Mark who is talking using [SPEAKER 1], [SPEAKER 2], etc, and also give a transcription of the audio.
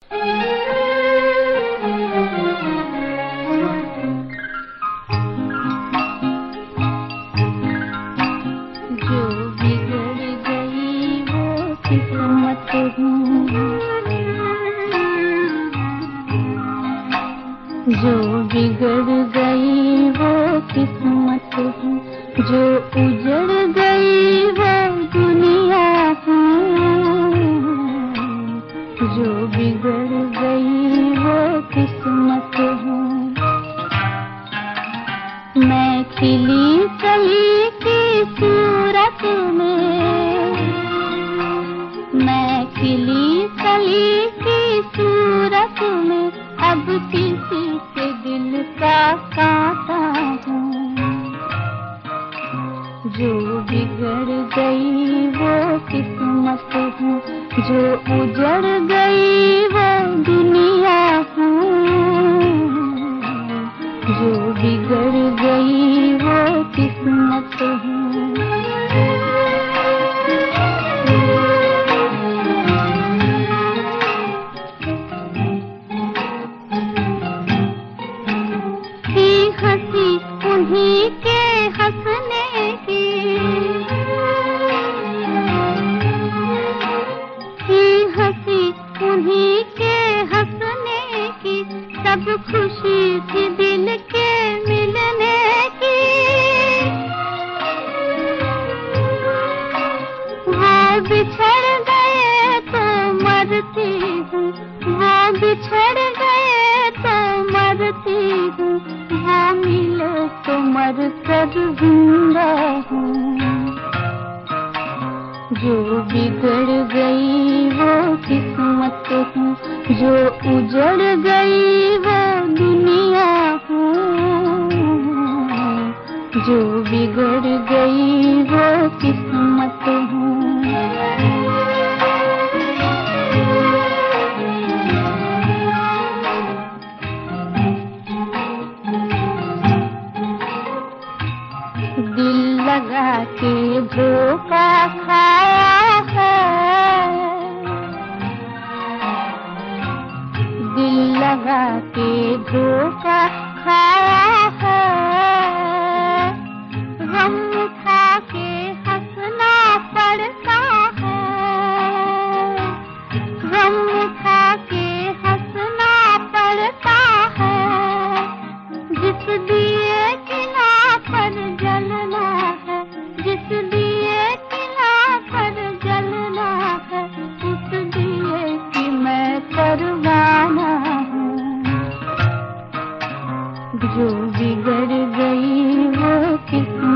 [SPEAKER 1] जो बिगड़ गई वो किस्मत हूँ, जो बिगड़ गई वो किस्मत हूँ, जो उजड़ गई वो दुनिया हूँ, जो बिगड़ गई वो किस्मत हूँ। मैं खिली कली की सूरत में, मैं खिली कली की सूरत में अब किसी के दिल का कांटा हूँ, जो बिगड़ गई वो किस्मत हूँ, जो उजड़ गई वो दुनिया हूँ, जो बिगड़ गई वो किस्मत हूँ। हंसी उन्हीं के हंसने की, हंसी उन्हीं के हंसने की, सब खुशी थी दिल के मिलने की। वो बिछड़ गए तो मरती हूँ, वो बिछड़ गए तो मरती हूँ, वो मिले तो मर कर जिंदा हूँ, जो बिगड़ गई वो किस्मत हूँ, जो उजड़ गई वो दुनिया हूँ, जो बिगड़ गई वो किस्मत हूँ। दिल लगा के धोखा खाया है, दिल लगा के धोखा खाया है, गम उठा के हंसना पड़ता है, गम उठा के हंसना पड़ता है, जिस दिए किला पर जलना है, जिस दिए किला पर जलना है, उस दिए की मैं परवाना हूँ, जो बिगड़ गई वो किस्मत